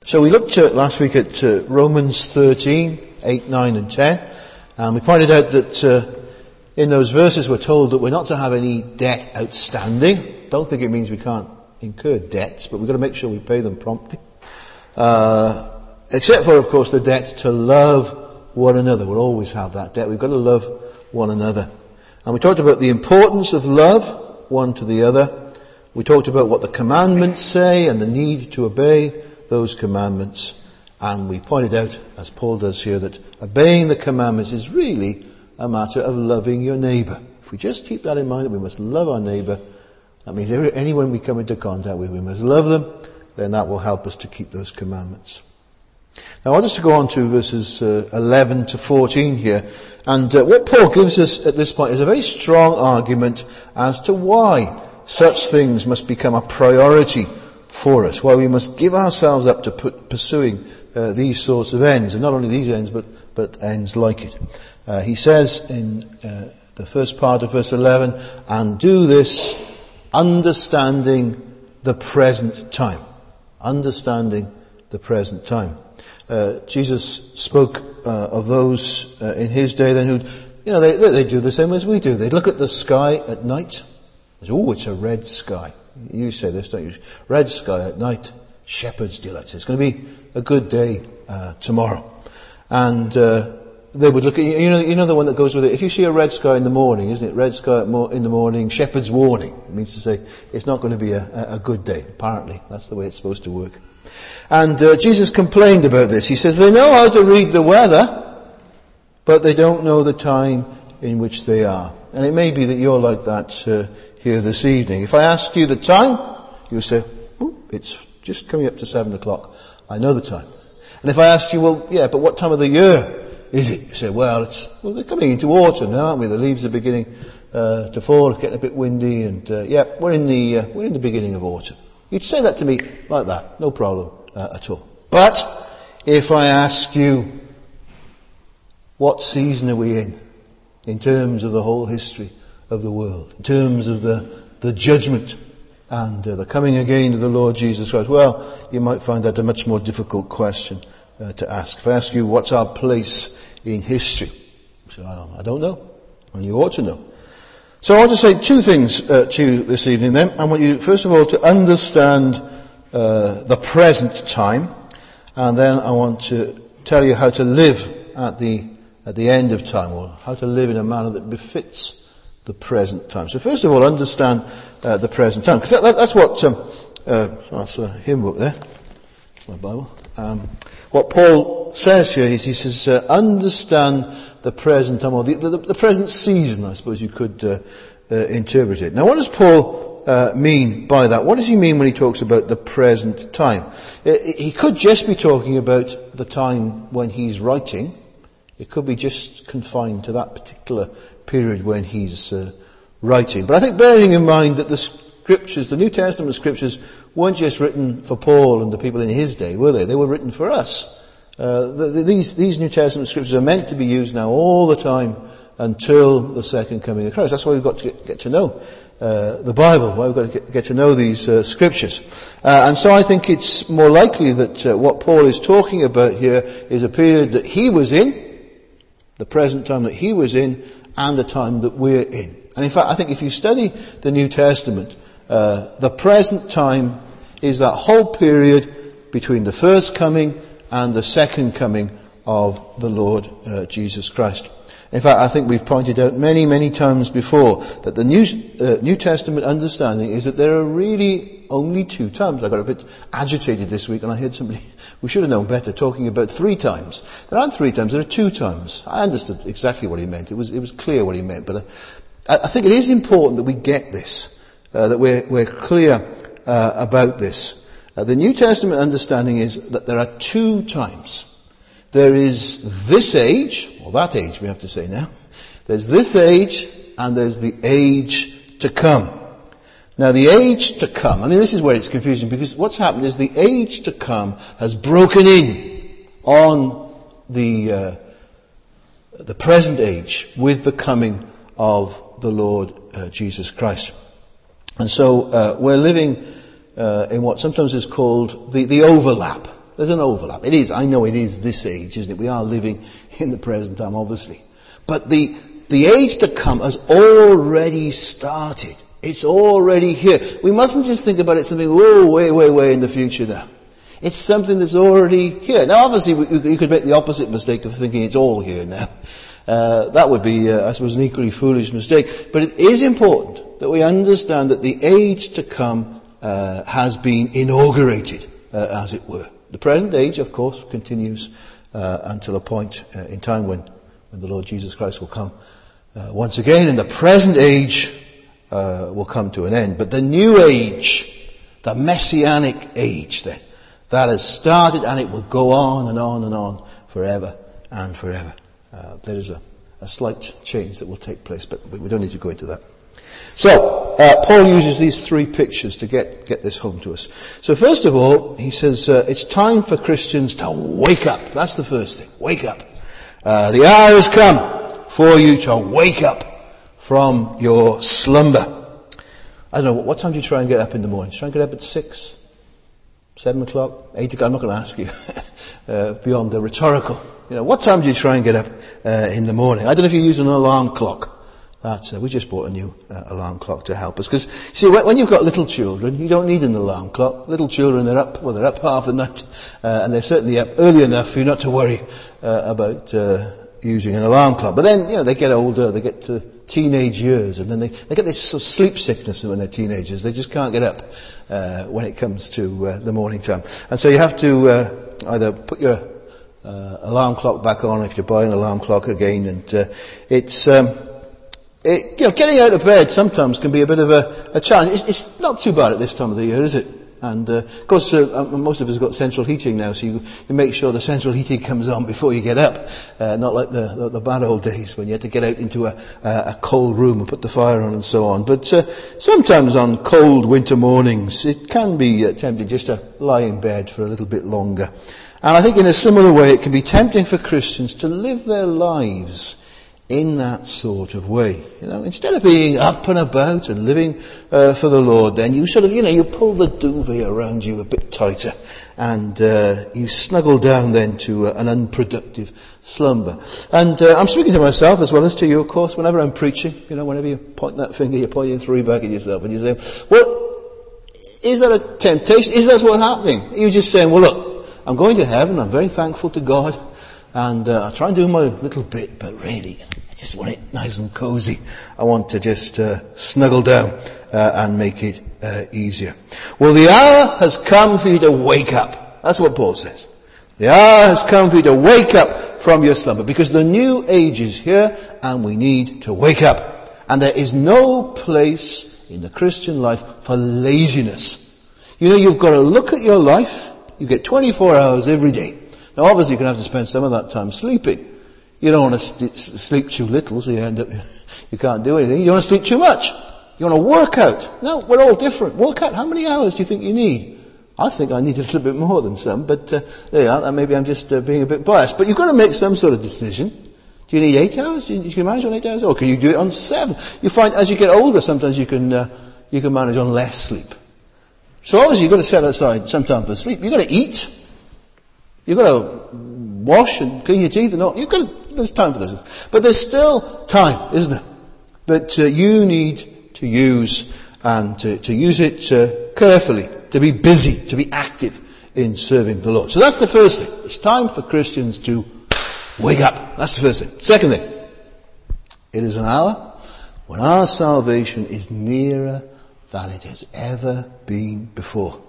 So we looked last week at Romans 13, 8, 9 and 10. And we pointed out that in those verses we're told that we're not to have any debt outstanding. Don't think it means we can't incur debts, but we've got to make sure we pay them promptly. Except for, of course, the debt to love one another. We'll always have that debt. We've got to love one another. And we talked about the importance of love one to the other. We talked about what the commandments say and the need to obey those commandments. And we pointed out, as Paul does here, that obeying the commandments is really a matter of loving your neighbour. If we just keep that in mind, that we must love our neighbour, that means anyone we come into contact with, we must love them, then that will help us to keep those commandments. Now I want us to go on to verses 11 to 14 here. And what Paul gives us at this point is a very strong argument as to why such things must become a priority for us, why we must give ourselves up to pursuing these sorts of ends, and not only these ends, but ends like it. He says in the first part of verse 11, and do this understanding the present time. Understanding the present time. Jesus spoke of those in his day then who, they do the same as we do. They look at the sky at night. It's a red sky. You say this, don't you? Red sky at night, shepherd's delight. It's going to be a good day tomorrow. And they would look at, you know the one that goes with it. If you see a red sky in the morning, isn't it? Red sky in the morning, shepherd's warning. It means to say it's not going to be a good day. Apparently, that's the way it's supposed to work. And Jesus complained about this. He says they know how to read the weather, but they don't know the time in which they are. And it may be that you're like that here this evening. If I ask you the time, you'll say, it's just coming up to 7 o'clock. I know the time. And if I ask you, but what time of the year is it? You say, they're coming into autumn now, aren't we? The leaves are beginning to fall. It's getting a bit windy, and we're in the beginning of autumn. You'd say that to me like that, no problem at all. But if I ask you, what season are we in terms of the whole history of the world, in terms of the judgment and the coming again of the Lord Jesus Christ? You might find that a much more difficult question to ask. If I ask you, what's our place in history? You say, I don't know, and you ought to know. So I want to say two things to you this evening then. I want you, first of all, to understand the present time, and then I want to tell you how to live at the end of time, or how to live in a manner that befits the present time. So first of all, understand the present time, because that's what that's a hymn book there. That's my Bible. What Paul says here is, he says, understand the present time, or the present season, I suppose you could interpret it. Now, what does Paul mean by that? What does he mean when he talks about the present time? He could just be talking about the time when he's writing. It could be just confined to that particular period when he's writing. But I think bearing in mind that the scriptures, the New Testament scriptures, weren't just written for Paul and the people in his day, were they? They were written for us. These New Testament scriptures are meant to be used now all the time until the second coming of Christ. That's why we've got to get to know the Bible, why we've got to get to know these scriptures. And so I think it's more likely that what Paul is talking about here is a period that he was in, the present time that he was in, and the time that we're in. And in fact, I think if you study the New Testament, the present time is that whole period between the first coming and the second coming of the Lord Jesus Christ. In fact, I think we've pointed out many, many times before that the New Testament understanding is that there are really only two times. I got a bit agitated this week and I heard somebody, we should have known better, talking about 3 times. There aren't 3 times, there are 2 times. I understood exactly what he meant. It was clear what he meant. But I think it is important that we get this, that we're clear about this. The New Testament understanding is that there are 2 times. There is this age, or that age we have to say now. There's this age, and there's the age to come. Now the age to come, this is where it's confusing, because what's happened is the age to come has broken in on the present age with the coming of the Lord Jesus Christ. And so we're living in what sometimes is called the overlap. There's an overlap. It is, I know it is this age, isn't it? We are living in the present time, obviously. But the age to come has already started. It's already here. We mustn't just think about it something, way in the future now. It's something that's already here. Now obviously you could make the opposite mistake of thinking it's all here now. That would be, I suppose, an equally foolish mistake. But it is important that we understand that the age to come has been inaugurated, as it were. The present age, of course, continues until a point in time when the Lord Jesus Christ will come once again, and the present age will come to an end. But the new age, the messianic age then, that has started, and it will go on and on and on forever and forever. There is a slight change that will take place, but we don't need to go into that. So, Paul uses these three pictures to get this home to us. So first of all, he says, it's time for Christians to wake up. That's the first thing. Wake up. The hour has come for you to wake up from your slumber. I don't know, what time do you try and get up in the morning? Do you try and get up at 6, 7 o'clock, 8 o'clock? I'm not going to ask you beyond the rhetorical. What time do you try and get up in the morning? I don't know if you use an alarm clock. We just bought a new alarm clock to help us. Because, see, when you've got little children, you don't need an alarm clock. Little children, they're up half the night, and they're certainly up early enough for you not to worry about using an alarm clock. But then, they get older, they get to teenage years, and then they get this sort of sleep sickness when they're teenagers. They just can't get up when it comes to the morning time. And so you have to either put your alarm clock back on if you buy an alarm clock again, and getting out of bed sometimes can be a bit of a challenge. It's not too bad at this time of the year, is it? And of course, most of us have got central heating now, so you make sure the central heating comes on before you get up. Not like the bad old days when you had to get out into a cold room and put the fire on and so on. But sometimes on cold winter mornings, it can be tempting just to lie in bed for a little bit longer. And I think in a similar way, it can be tempting for Christians to live their lives in that sort of way. Instead of being up and about and living for the Lord, then you sort of, you pull the duvet around you a bit tighter, and you snuggle down then to an unproductive slumber. And I'm speaking to myself as well as to you, of course, whenever I'm preaching. Whenever you point that finger, you're pointing three back at yourself, and you say, well, is that a temptation? Is that what's happening? You're just saying, well, look, I'm going to heaven, I'm very thankful to God, and I try and do my little bit, but really, I just want it nice and cozy. I want to just snuggle down and make it easier. Well, the hour has come for you to wake up. That's what Paul says. The hour has come for you to wake up from your slumber, because the new age is here, and we need to wake up. And there is no place in the Christian life for laziness. You've got to look at your life. You get 24 hours every day. Now, obviously, you're going to have to spend some of that time sleeping. You don't want to sleep too little, so you can't do anything. You don't want to sleep too much. You want to work out. No, we're all different. Work out. How many hours do you think you need? I think I need a little bit more than some, but there you are. Maybe I'm just being a bit biased. But you've got to make some sort of decision. Do you need 8 hours? You can manage on 8 hours? Or can you do it on 7? You find as you get older, sometimes you can manage on less sleep. So obviously you've got to set aside some time for sleep. You've got to eat. You've got to wash and clean your teeth and all. There's time for those. But there's still time, isn't there, that you need to use, and to use it carefully, to be busy, to be active in serving the Lord. So that's the first thing. It's time for Christians to wake up. That's the first thing. Second thing, it is an hour when our salvation is nearer than it has ever been before.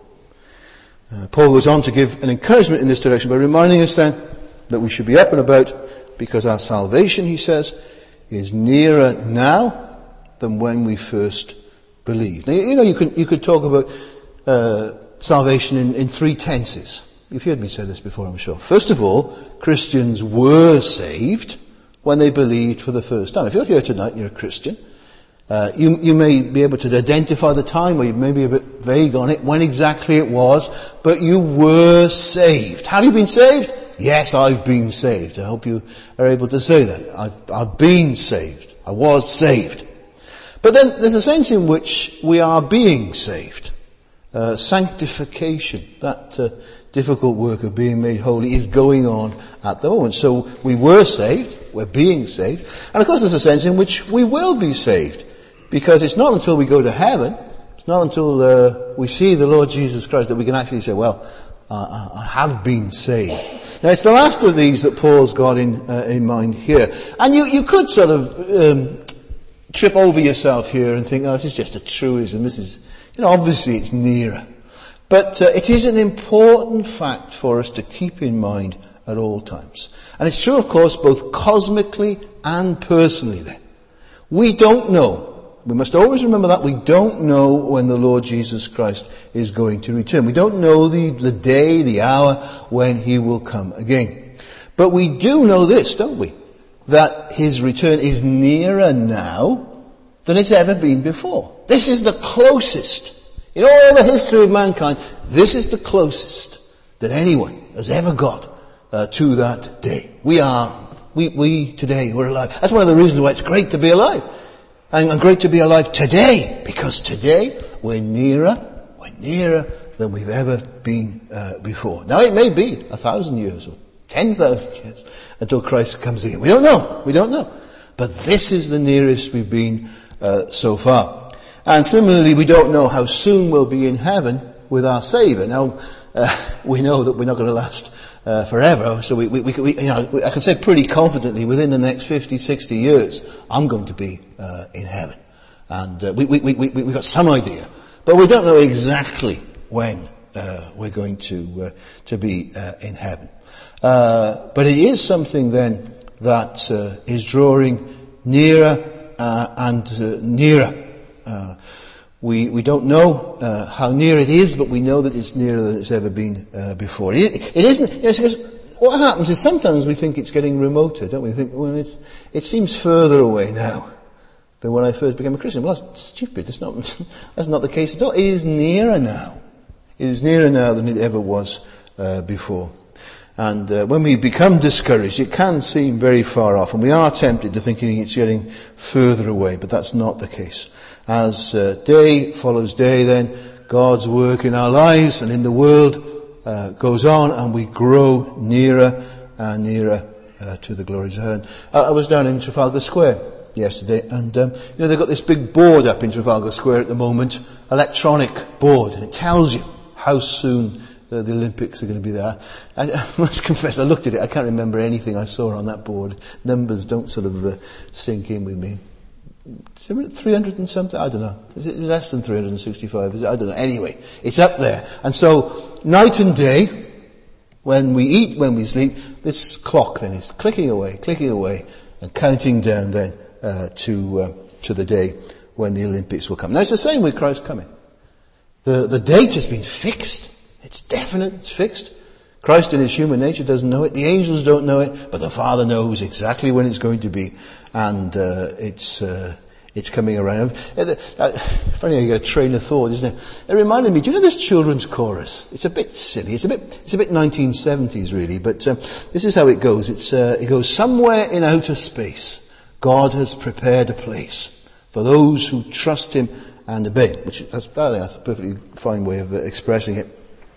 Paul goes on to give an encouragement in this direction by reminding us then that we should be up and about, because our salvation, he says, is nearer now than when we first believed. Now, you could talk about salvation in three tenses. You've heard me say this before, I'm sure. First of all, Christians were saved when they believed for the first time. If you're here tonight and you're a Christian, you may be able to identify the time, or you may be a bit vague on it, when exactly it was, but you were saved. Have you been saved? Yes, I've been saved. I hope you are able to say that. I've been saved. I was saved. But then there's a sense in which we are being saved. Sanctification, that difficult work of being made holy is going on at the moment. So we were saved, we're being saved, and of course there's a sense in which we will be saved, because it's not until we go to heaven, it's not until we see the Lord Jesus Christ that we can actually say, well, I have been saved. Now it's the last of these that Paul's got in mind here. And you could sort of trip over yourself here and think, oh, this is just a truism. This is, obviously it's nearer. But it is an important fact for us to keep in mind at all times. And it's true, of course, both cosmically and personally then. We don't know. We must always remember that we don't know when the Lord Jesus Christ is going to return. We don't know the day, the hour when he will come again. But we do know this, don't we? That his return is nearer now than it's ever been before. This is the closest. In all the history of mankind, this is the closest that anyone has ever got to that day. We today, we're alive. That's one of the reasons why it's great to be alive. And great to be alive today, because today we're nearer than we've ever been before. Now it may be 1,000 years or 10,000 years until Christ comes again. We don't know. But this is the nearest we've been so far. And similarly, we don't know how soon we'll be in heaven with our Saviour. Now, we know that we're not going to last forever, so I can say pretty confidently within the next 50, 60 years, I'm going to be in heaven. And we've got some idea, but we don't know exactly when we're going to be in heaven. But it is something then that is drawing nearer and nearer. We don't know how near it is, but we know that it's nearer than it's ever been before. It isn't. Because what happens is sometimes we think it's getting remoter, don't we? We think, well, it seems further away now than when I first became a Christian. Well, that's stupid. That's not the case at all. It is nearer now. It is nearer now than it ever was before. And when we become discouraged, it can seem very far off, and we are tempted to thinking it's getting further away, but that's not the case. As day follows day, then God's work in our lives and in the world goes on, and we grow nearer and nearer to the glories of heaven. I was down in Trafalgar Square yesterday, and they've got this big board up in Trafalgar Square at the moment, electronic board, and it tells you how soon the Olympics are going to be there. I must confess, I looked at it, I can't remember anything I saw on that board. Numbers don't sort of sink in with me. 300 and something? I don't know. Is it less than 365? Is it? I don't know. Anyway, it's up there. And so, night and day, when we eat, when we sleep, this clock then is clicking away, and counting down then to the day when the Olympics will come. Now, it's the same with Christ coming. The date has been fixed. It's definite. It's fixed. Christ in his human nature doesn't know it. The angels don't know it, but the Father knows exactly when it's going to be, and it's coming around. Funny how you get a train of thought, isn't it? It reminded me. Do you know this children's chorus? It's a bit silly. It's a bit 1970s really, but this is how it goes. It goes, somewhere in outer space, God has prepared a place for those who trust him and obey. Which I think that's a perfectly fine way of expressing it.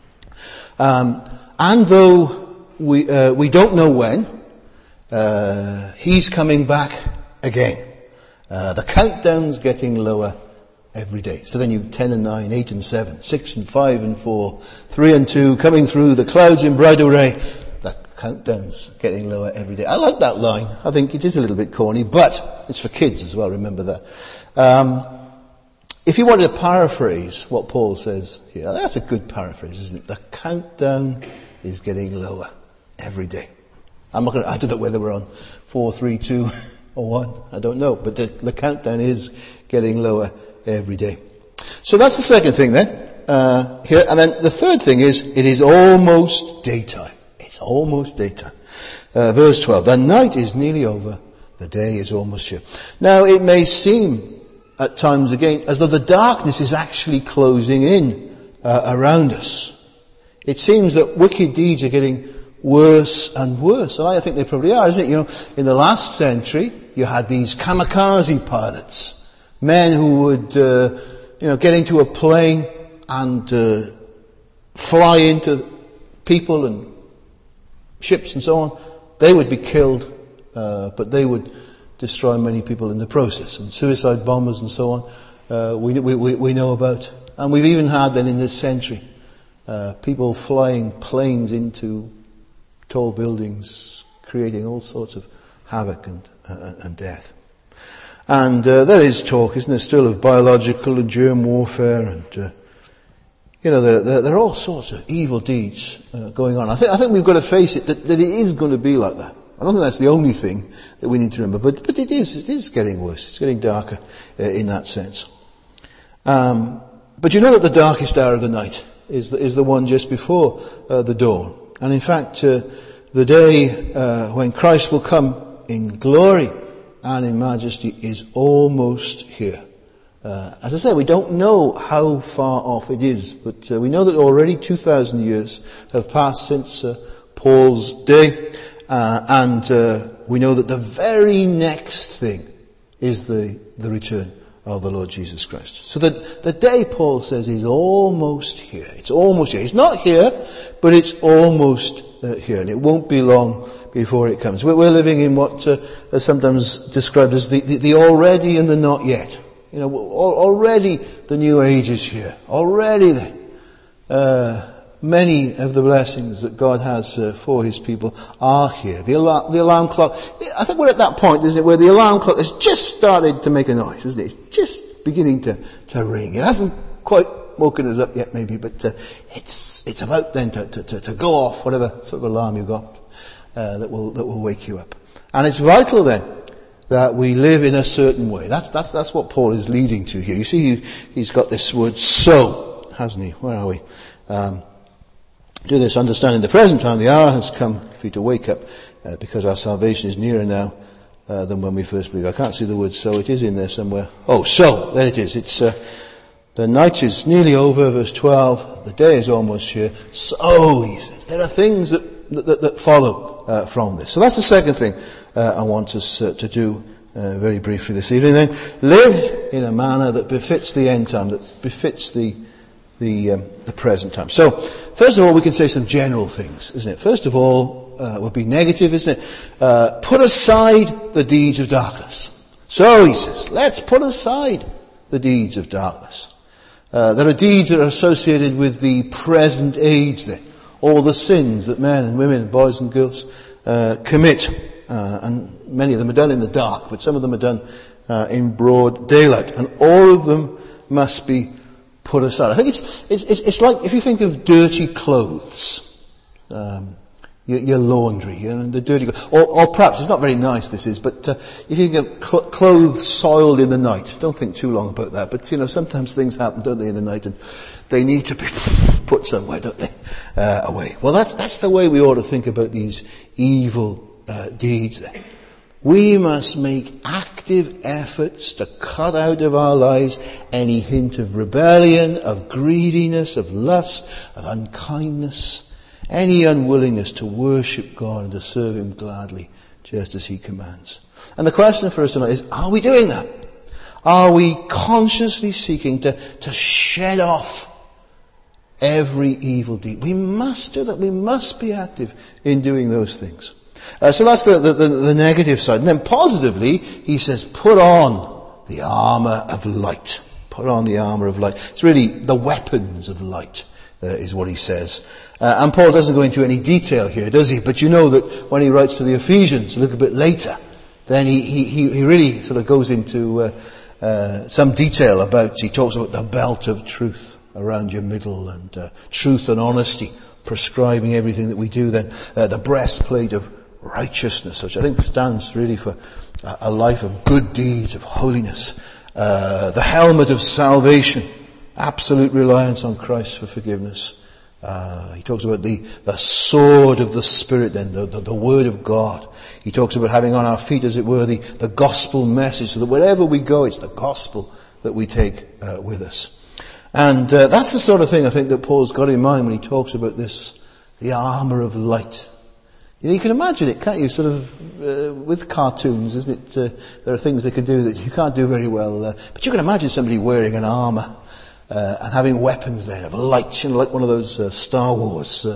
And though we don't know when, he's coming back again. The countdown's getting lower every day. So then you 10 and 9, 8 and 7, 6 and 5 and 4, 3 and 2, coming through the clouds in bright array. The countdown's getting lower every day. I like that line. I think it is a little bit corny, but it's for kids as well, remember that. If you wanted to paraphrase what Paul says here, that's a good paraphrase, isn't it? The countdown is getting lower every day. I don't know whether we're on 4, 3, 2 or 1. I don't know. But the countdown is getting lower every day. So that's the second thing then. Here. And then the third thing is, it is almost daytime. It's almost daytime. Verse 12. The night is nearly over. The day is almost here. Now it may seem at times again as though the darkness is actually closing in around us. It seems that wicked deeds are getting worse and worse. And I think they probably are, isn't it? In the last century, you had these kamikaze pilots, men who would, get into a plane and fly into people and ships and so on, they would be killed, but they would destroy many people in the process. And suicide bombers and so on, we know about. And we've even had then in this century, people flying planes into tall buildings, creating all sorts of havoc and death. And there is talk, isn't there, still of biological and germ warfare, and there are all sorts of evil deeds going on. I think we've got to face it that it is going to be like that. I don't think that's the only thing that we need to remember, but it is getting worse. It's getting darker in that sense. But you know that the darkest hour of the night is the one just before the dawn. And in fact, the day when Christ will come in glory and in majesty is almost here. As I say, we don't know how far off it is, but we know that already 2,000 years have passed since Paul's day, and we know that the very next thing is the return of the Lord Jesus Christ. So that the day, Paul says, is almost here. It's almost here. It's not here, but it's almost here, and it won't be long before it comes. We're living in what is sometimes described as the already and the not yet. Already the new age is here. Already many of the blessings that God has for His people are here. The alarm clock, I think we're at that point, isn't it, where the alarm clock has just started to make a noise, isn't it? It's just beginning to ring. It hasn't quite woken us up yet, maybe, but it's about then to go off, whatever sort of alarm you've got that will wake you up. And it's vital then that we live in a certain way. That's what Paul is leading to here. You see, he's got this word "so," hasn't he? Where are we? Do this, understanding the present time, the hour has come for you to wake up, because our salvation is nearer now than when we first believed. I can't see the word "so." It is in there somewhere. Oh, so there it is. It's the night is nearly over, verse 12. The day is almost here. So he says, there are things that follow from this. So that's the second thing I want us to do very briefly this evening. Then live in a manner that befits the end time, that befits the present time. So first of all, we can say some general things, isn't it? First of all, would be negative, isn't it? Put aside the deeds of darkness. So he says, let's put aside the deeds of darkness. There are deeds that are associated with the present age then. All the sins that men and women, boys and girls commit. And many of them are done in the dark, but some of them are done in broad daylight. And all of them must be put aside. I think it's like if you think of dirty clothes, your laundry, the dirty clothes, or perhaps it's not very nice. This is, but if you think of clothes soiled in the night, don't think too long about that. But sometimes things happen, don't they, in the night, and they need to be put somewhere, don't they, away. Well, that's the way we ought to think about these evil deeds. Then we must make active efforts to cut out of our lives any hint of rebellion, of greediness, of lust, of unkindness, any unwillingness to worship God and to serve Him gladly, just as He commands. And the question for us tonight is, are we doing that? Are we consciously seeking to shed off every evil deed? We must do that. We must be active in doing those things. So that's the negative side. And then positively, he says, put on the armour of light. Put on the armour of light. It's really the weapons of light, is what he says. And Paul doesn't go into any detail here, does he? But you know that when he writes to the Ephesians a little bit later, then he really sort of goes into some detail about, he talks about the belt of truth around your middle, and truth and honesty, prescribing everything that we do then. The breastplate of righteousness, which I think stands really for a life of good deeds, of holiness. The helmet of salvation, absolute reliance on Christ for forgiveness. He talks about the sword of the Spirit then, the Word of God. He talks about having on our feet, as it were, the gospel message, so that wherever we go, it's the gospel that we take with us. And that's the sort of thing I think that Paul's got in mind when he talks about this, the armour of light. You can imagine it, can't you? Sort of with cartoons, isn't it? There are things they can do that you can't do very well. But you can imagine somebody wearing an armour and having weapons there of light, like one of those Star Wars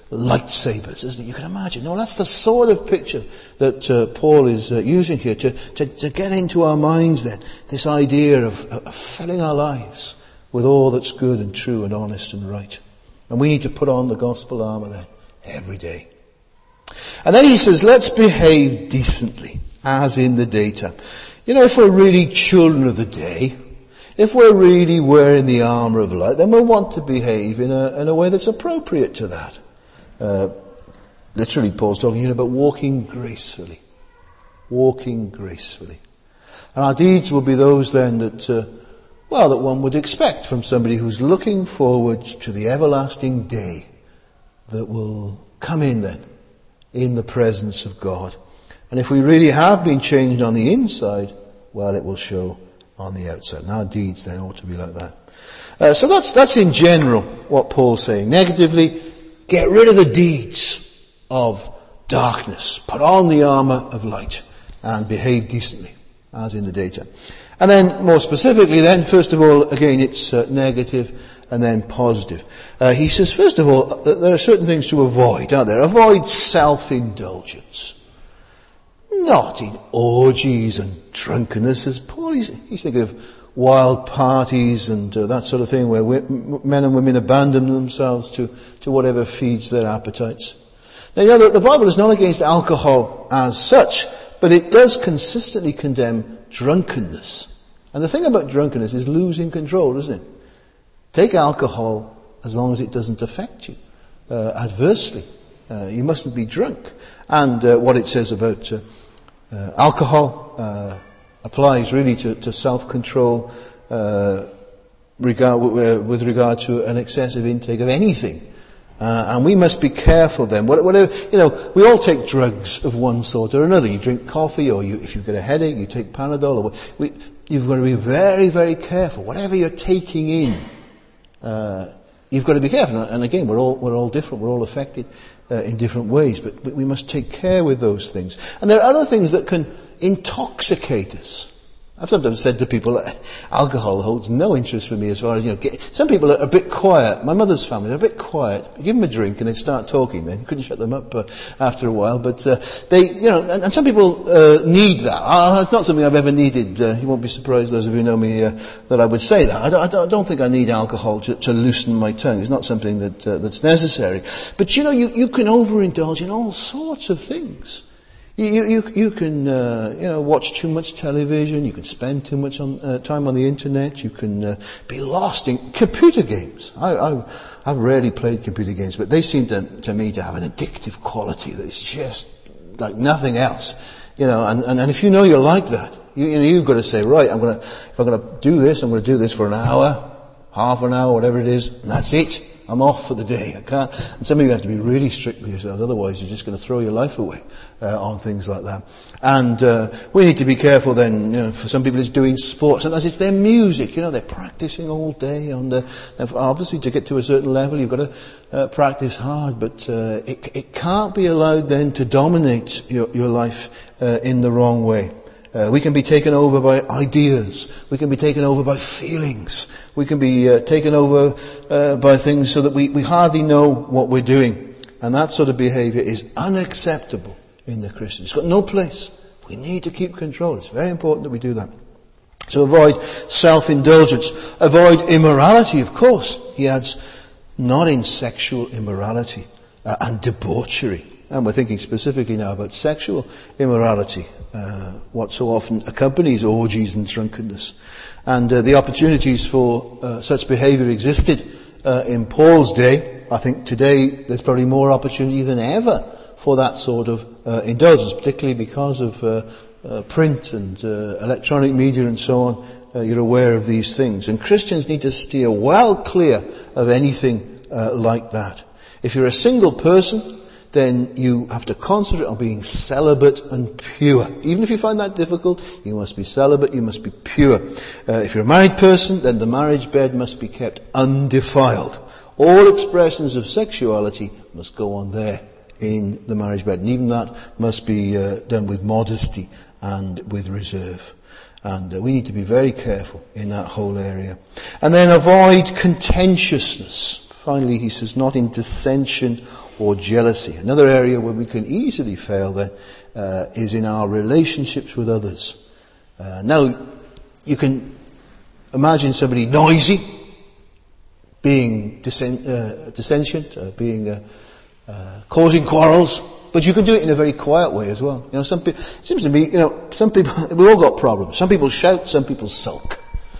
lightsabers, isn't it? You can imagine. No, that's the sort of picture that Paul is using here to get into our minds then. This idea of filling our lives with all that's good and true and honest and right. And we need to put on the gospel armour then every day. And then he says, let's behave decently, as in the daytime. You know, if we're really children of the day, if we're really wearing the armour of light, then we'll want to behave in a way that's appropriate to that. Literally, Paul's talking here about walking gracefully. Walking gracefully. And our deeds will be those then that one would expect from somebody who's looking forward to the everlasting day that will come in then, in the presence of God. And if we really have been changed on the inside, well, it will show on the outside. And our deeds then ought to be like that. So that's in general what Paul's saying. Negatively, get rid of the deeds of darkness. Put on the armour of light and behave decently, as in the daytime. And then, more specifically then, first of all, again, it's negative and then positive. He says, first of all, there are certain things to avoid, aren't there? Avoid self-indulgence. Not in orgies and drunkenness, as Paul, he's thinking of wild parties and that sort of thing where men and women abandon themselves to whatever feeds their appetites. Now, you know, the Bible is not against alcohol as such, but it does consistently condemn drunkenness. And the thing about drunkenness is losing control, isn't it? Take alcohol as long as it doesn't affect you adversely. You mustn't be drunk. And what it says about alcohol applies really to self-control with regard to an excessive intake of anything. And we must be careful then. Whatever, we all take drugs of one sort or another. You drink coffee, or if you've got a headache, you take Panadol. You've got to be very, very careful. Whatever you're taking in, you've got to be careful. And again, we're all different. We're all affected in different ways. But we must take care with those things. And there are other things that can intoxicate us. I've sometimes said to people, alcohol holds no interest for me as far as, some people are a bit quiet. My mother's family, they're a bit quiet. You give them a drink and they start talking then. You couldn't shut them up after a while. But and some people need that. It's not something I've ever needed. You won't be surprised, those of you who know me, that I would say that. I don't think I need alcohol to loosen my tongue. It's not something that's necessary. But you can overindulge in all sorts of things. You can watch too much television. You can spend too much time on the internet. You can be lost in computer games. I've rarely played computer games, but they seem to me to have an addictive quality that is just like nothing else. And if you're like that, you've got to say, right, if I'm going to do this, I'm going to do this for an hour, half an hour, whatever it is, and that's it. I'm off for the day. I can't. And some of you have to be really strict with yourselves, otherwise you're just going to throw your life away on things like that. And we need to be careful then. For some people it's doing sport. Sometimes it's their music. They're practicing all day. Obviously, to get to a certain level, you've got to practice hard. But it can't be allowed then to dominate your life in the wrong way. We can be taken over by ideas. We can be taken over by feelings. We can be taken over by things so that we hardly know what we're doing. And that sort of behaviour is unacceptable in the Christian. It's got no place. We need to keep control. It's very important that we do that. So avoid self-indulgence. Avoid immorality, of course. He adds, not in sexual immorality and debauchery. And we're thinking specifically now about sexual immorality, what so often accompanies orgies and drunkenness. And the opportunities for such behaviour existed in Paul's day. I think today there's probably more opportunity than ever for that sort of indulgence, particularly because of print and electronic media and so on. You're aware of these things. And Christians need to steer well clear of anything like that. If you're a single person, then you have to concentrate on being celibate and pure. Even if you find that difficult, you must be celibate, you must be pure. If you're a married person, then the marriage bed must be kept undefiled. All expressions of sexuality must go on there in the marriage bed. And even that must be done with modesty and with reserve. And we need to be very careful in that whole area. And then avoid contentiousness. Finally, he says, not in dissension or jealousy. Another area where we can easily fail then is in our relationships with others. Now, you can imagine somebody noisy, being dissentient, causing quarrels, but you can do it in a very quiet way as well. You know, some people, it seems to me, some people, we've all got problems. Some people shout, some people sulk.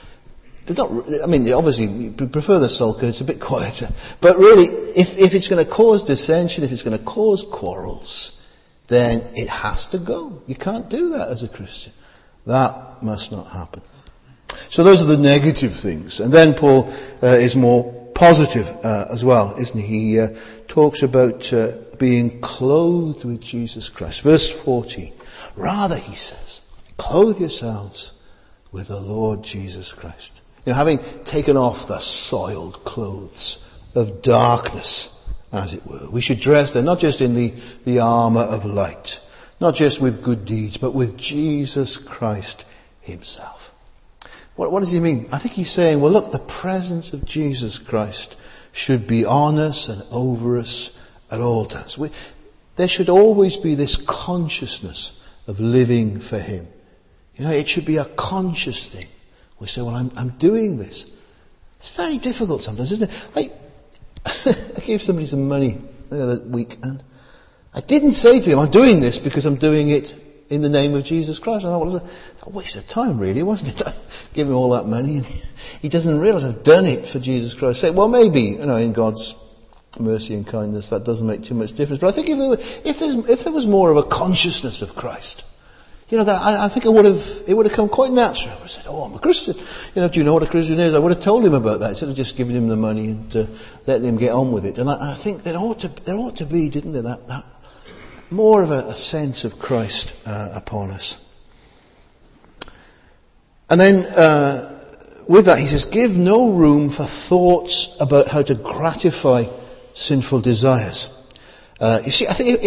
Obviously, you prefer the sulk and it's a bit quieter. But really, if it's going to cause dissension, if it's going to cause quarrels, then it has to go. You can't do that as a Christian. That must not happen. So those are the negative things. And then Paul is more positive as well, isn't he? He talks about being clothed with Jesus Christ. Verse 14. Rather, he says, clothe yourselves with the Lord Jesus Christ. You know, having taken off the soiled clothes of darkness, as it were. We should dress then, not just in the armour of light, not just with good deeds, but with Jesus Christ himself. What does he mean? I think he's saying, well, look, the presence of Jesus Christ should be on us and over us at all times. There should always be this consciousness of living for him. You know, it should be a conscious thing. We say, well, I'm doing this. It's very difficult sometimes, isn't it? I gave somebody some money the other week, and I didn't say to him, I'm doing this because I'm doing it in the name of Jesus Christ. I thought, well, it's a waste of time, really, wasn't it? Give him all that money, and he doesn't realise I've done it for Jesus Christ's sake. Well, maybe, in God's mercy and kindness, that doesn't make too much difference. But I think if there was more of a consciousness of Christ, I think it would have come quite natural. I would have said, "Oh, I'm a Christian. Do you know what a Christian is?" I would have told him about that instead of just giving him the money and letting him get on with it. And I think there ought to be, didn't there, that more of a sense of Christ upon us. And then with that, he says, "Give no room for thoughts about how to gratify sinful desires." You see, I think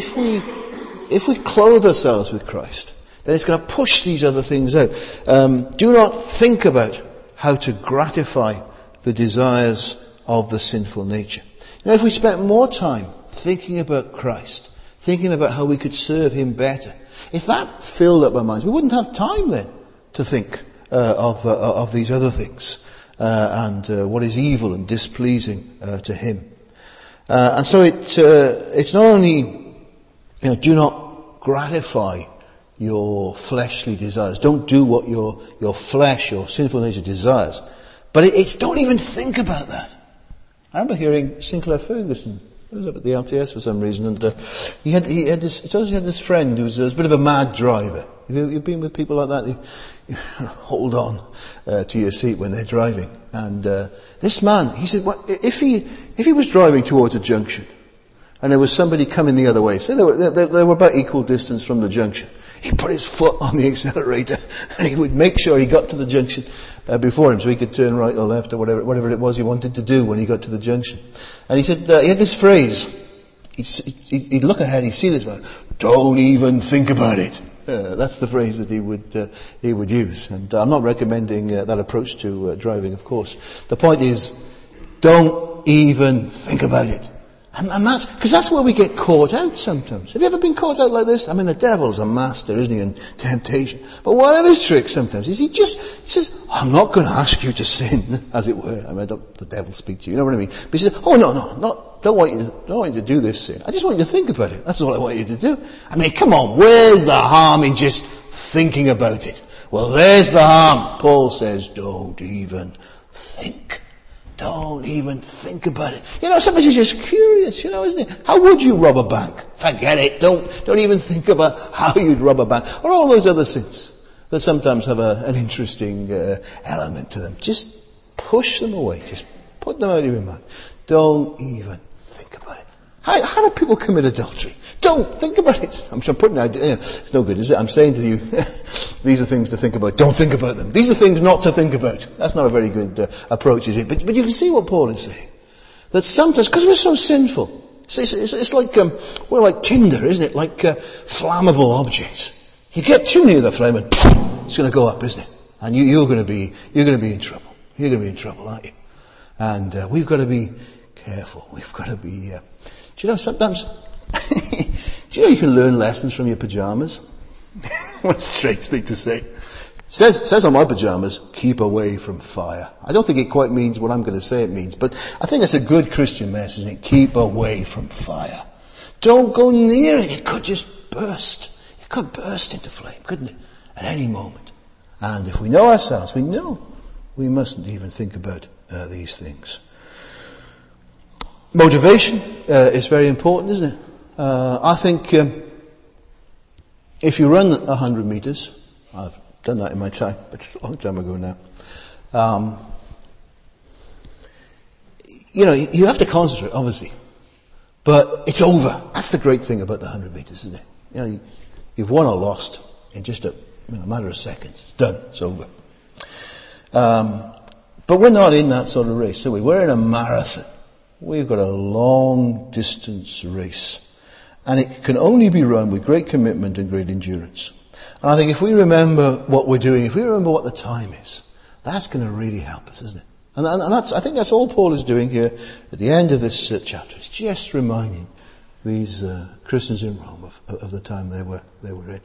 if we clothe ourselves with Christ, then it's going to push these other things out. Do not think about how to gratify the desires of the sinful nature. If we spent more time thinking about Christ, thinking about how we could serve him better, if that filled up our minds, we wouldn't have time then to think of these other things and what is evil and displeasing to him. And so it's not only do not gratify your fleshly desires. Don't do what your flesh, your sinful nature desires. But it's don't even think about that. I remember hearing Sinclair Ferguson. He was up at the LTS for some reason, and he had this friend who was a bit of a mad driver. You've been with people like that, you hold on to your seat when they're driving. And this man, he said, if he was driving towards a junction, and there was somebody coming the other way, say they were about equal distance from the junction, he put his foot on the accelerator and he would make sure he got to the junction before him so he could turn right or left or whatever it was he wanted to do when he got to the junction. And he said, he had this phrase, he'd look ahead, he'd see this man, "Don't even think about it." That's the phrase that he would use. And I'm not recommending that approach to driving, of course. The point is, don't even think about it. And that's where we get caught out sometimes. Have you ever been caught out like this? The devil's a master, isn't he, in temptation. But one of his tricks sometimes is he says, "I'm not going to ask you to sin," as it were. The devil speak to you, you know what I mean? But he says, "Oh, no, don't want you to do this sin. I just want you to think about it. That's all I want you to do." Come on, where's the harm in just thinking about it? Well, there's the harm. Paul says, don't even think. Don't even think about it. Sometimes you're just curious, isn't it? How would you rob a bank? Forget it. Don't even think about how you'd rob a bank. Or all those other sins that sometimes have an interesting element to them. Just push them away. Just put them out of your mind. Don't even think about it. How do people commit adultery? Don't think about it. I'm putting it, it's no good, is it? I'm saying to you, these are things to think about. Don't think about them. These are things not to think about. That's not a very good approach, is it? But you can see what Paul is saying. That sometimes, because we're so sinful, it's like, we're like tinder, isn't it? Like flammable objects. You get too near the flame and it's going to go up, isn't it? And you're going to be in trouble. You're going to be in trouble, aren't you? And we've got to be careful. We've got to be Do you know, sometimes, do you know you can learn lessons from your pajamas? What a strange thing to say. Says on my pajamas, keep away from fire. I don't think it quite means what I'm going to say it means, but I think it's a good Christian message, isn't it? Keep away from fire. Don't go near it. It could just burst. It could burst into flame, couldn't it? At any moment. And if we know ourselves, we know we mustn't even think about these things. Motivation is very important, isn't it? I think if you run 100 meters, I've done that in my time, but it's a long time ago now. You have to concentrate, obviously, but it's over. That's the great thing about the 100 meters, isn't it? You've won or lost in just a matter of seconds. It's done. It's over. But we're not in that sort of race, are we? We're in a marathon. We've got a long distance race. And it can only be run with great commitment and great endurance. And I think if we remember what we're doing, if we remember what the time is, that's going to really help us, isn't it? And I think that's all Paul is doing here at the end of this chapter. He's just reminding these Christians in Rome of the time they were in.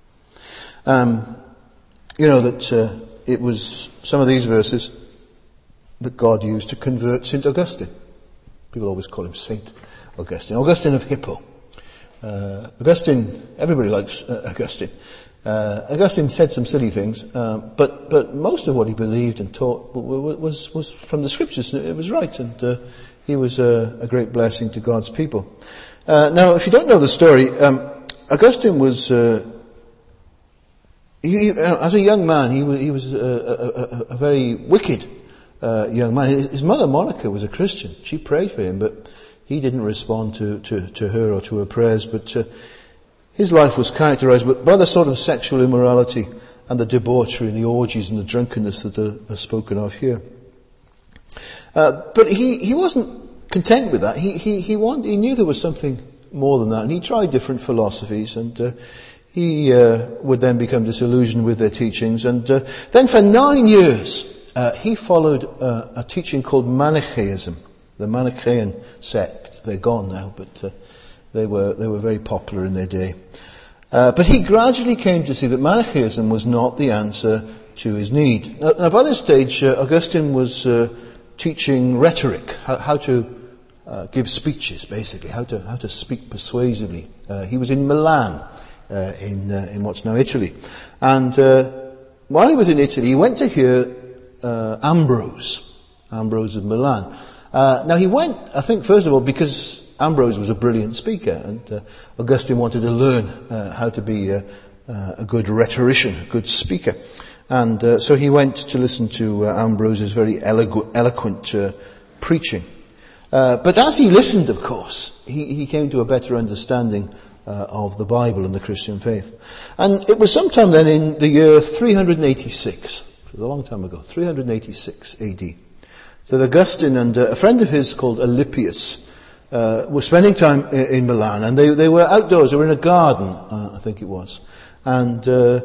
That it was some of these verses that God used to convert St. Augustine. People always call him St. Augustine. Augustine of Hippo. Augustine, everybody likes Augustine. Augustine said some silly things, but most of what he believed and taught was from the scriptures. It was right, and he was a great blessing to God's people. Now, if you don't know the story, Augustine was, as a young man, he was a very wicked young man. His mother, Monica, was a Christian. She prayed for him, but he didn't respond to her or to her prayers. But his life was characterized by the sort of sexual immorality and the debauchery and the orgies and the drunkenness that are spoken of here. But he wasn't content with that. He knew there was something more than that, and he tried different philosophies, and he would then become disillusioned with their teachings. And then for 9 years, he followed a teaching called Manichaeism, the Manichaean sect. They're gone now, but they were very popular in their day. But he gradually came to see that Manichaeism was not the answer to his need. Now by this stage, Augustine was teaching rhetoric, how to give speeches, basically, how to speak persuasively. He was in Milan, in what's now Italy. And while he was in Italy, he went to hear Ambrose of Milan. Now he went, I think, first of all, because Ambrose was a brilliant speaker, and Augustine wanted to learn how to be a good rhetorician, a good speaker. And so he went to listen to Ambrose's very eloquent preaching. But as he listened, of course, he came to a better understanding of the Bible and the Christian faith. And it was sometime then in the year 386, it was a long time ago, 386 AD, that Augustine and a friend of his called Alypius were spending time in Milan, and they were outdoors. They were in a garden, I think it was. And,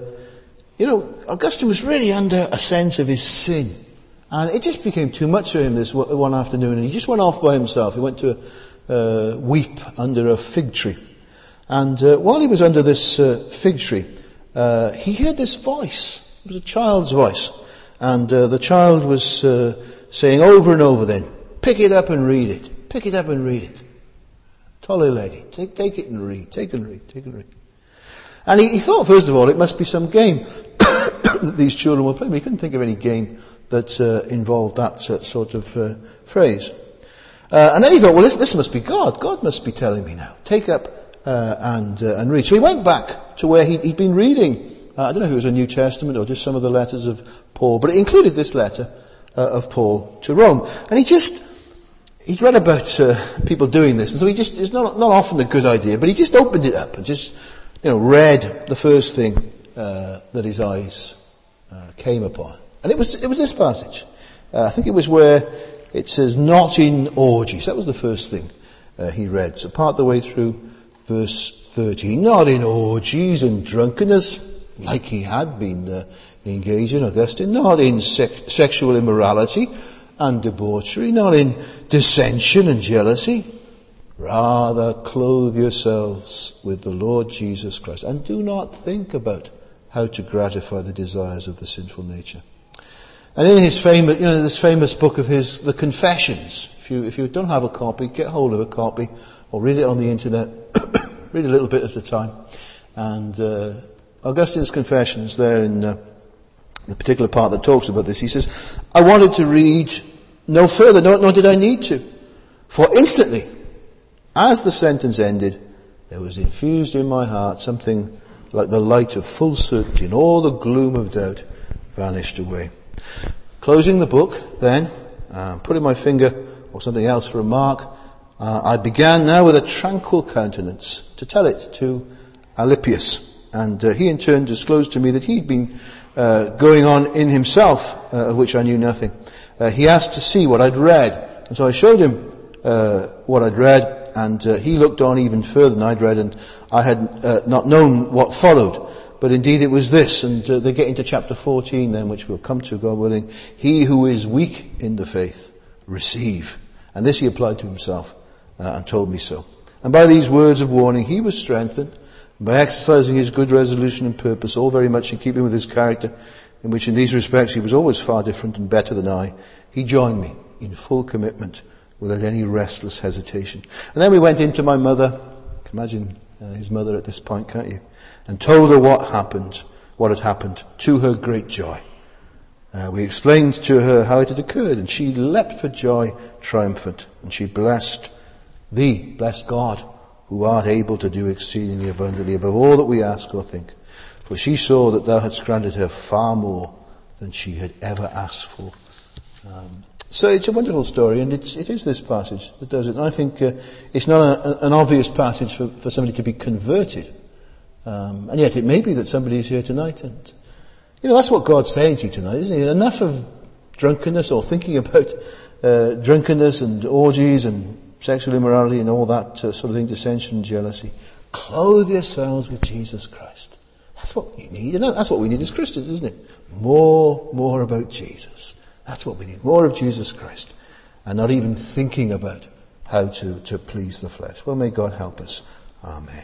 Augustine was really under a sense of his sin. And it just became too much for him this one afternoon, and he just went off by himself. He went to weep under a fig tree. And while he was under this fig tree, he heard this voice. It was a child's voice. And the child was saying over and over then, pick it up and read it. Pick it up and read it. Tolle legi. Take it and read. Take and read. Take and read. And he thought, first of all, it must be some game that these children were playing. But he couldn't think of any game that involved that sort of phrase. And then he thought, well, this must be God. God must be telling me now. Take up and read. So he went back to where he'd been reading. I don't know if it was a New Testament or just some of the letters of Paul, but it included this letter of Paul to Rome. And he'd read about people doing this, and so it's not often a good idea, but he just opened it up and just read the first thing that his eyes came upon. And it was this passage. I think it was where it says, not in orgies. That was the first thing he read. So part the way through verse 30. Not in orgies and drunkenness, like he had been engaged in, Augustine. Not in sexual immorality and debauchery. Not in dissension and jealousy. Rather clothe yourselves with the Lord Jesus Christ, and do not think about how to gratify the desires of the sinful nature. And in his famous, this famous book of his, The Confessions, if you don't have a copy, get hold of a copy, or read it on the internet, read a little bit at a time. And Augustine's Confessions there in the particular part that talks about this, he says, I wanted to read no further, nor did I need to. For instantly, as the sentence ended, there was infused in my heart something like the light of full certainty, and all the gloom of doubt vanished away. Closing the book, then, putting my finger or something else for a mark, I began now with a tranquil countenance to tell it to Alypius. And he in turn disclosed to me that he'd been going on in himself, of which I knew nothing. He asked to see what I'd read. And so I showed him what I'd read, and he looked on even further than I'd read, and I had not known what followed. But indeed it was this, and they get into chapter 14 then, which we'll come to, God willing. He who is weak in the faith, receive. And this he applied to himself, and told me so. And by these words of warning, he was strengthened, by exercising his good resolution and purpose, all very much in keeping with his character, in which in these respects he was always far different and better than I. He joined me in full commitment, without any restless hesitation. And then we went into my mother. You can imagine his mother at this point, can't you? And told her what had happened, to her great joy. We explained to her how it had occurred, and she leapt for joy triumphant, and she blessed God, who art able to do exceedingly abundantly above all that we ask or think. For she saw that thou hadst granted her far more than she had ever asked for. So it's a wonderful story, and it is this passage that does it. And I think it's not an obvious passage for somebody to be converted. And yet it may be that somebody is here tonight, and that's what God's saying to you tonight, isn't it? Enough of drunkenness, or thinking about drunkenness and orgies and sexual immorality and all that sort of thing, dissension and jealousy. Clothe yourselves with Jesus Christ. That's what you need, and that's what we need as Christians, isn't it? More about Jesus. That's what we need, more of Jesus Christ, and not even thinking about how to please the flesh. Well, may God help us. Amen.